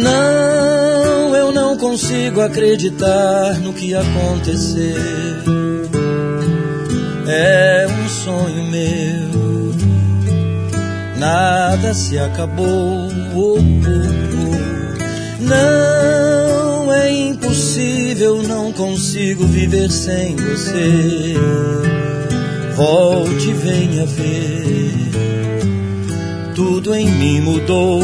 Não, eu não consigo acreditar no que aconteceu. É um sonho meu, nada se acabou. Não, é impossível, não consigo viver sem você. Volte e venha ver, tudo em mim mudou.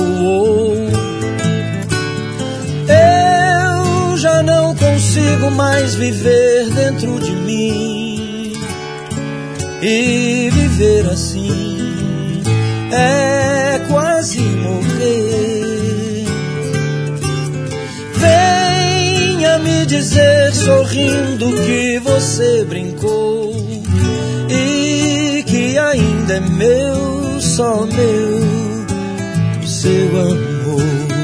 Eu já não consigo mais viver dentro de mim, e viver assim é quase morrer. Venha me dizer sorrindo que você brincou e que ainda é meu, só meu, o seu amor.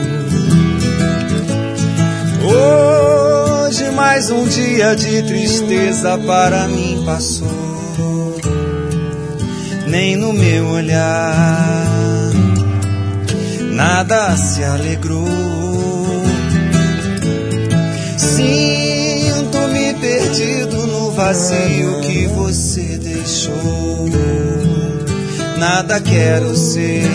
Hoje mais um dia de tristeza para mim passou. Nem no meu olhar nada se alegrou. Sinto-me perdido no vazio que você deixou. Nada quero ser,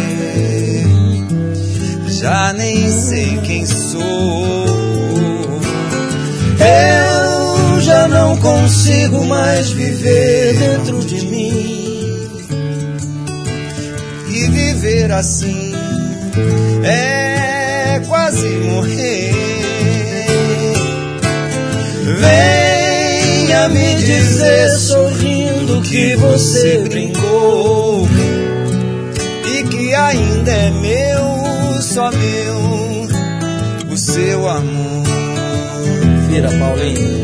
já nem sei quem sou. Eu já não consigo mais viver dentro de mim, e viver assim é quase morrer. Venha me dizer sorrindo que você brincou e que ainda é meu, só meu, o seu amor. Vira, Paulinho.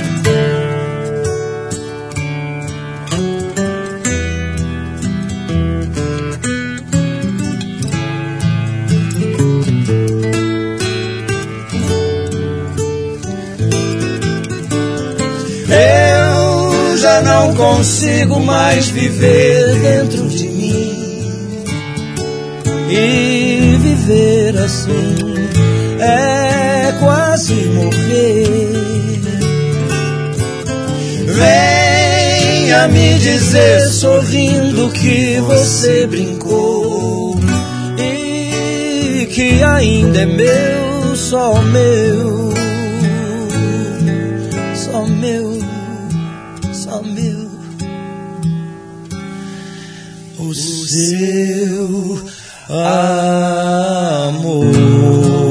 Eu já não consigo mais viver dentro de mim, e viver assim é quase morrer. Venha me dizer sorrindo que você brincou e que ainda é meu, só meu, só meu, só meu, o seu amor.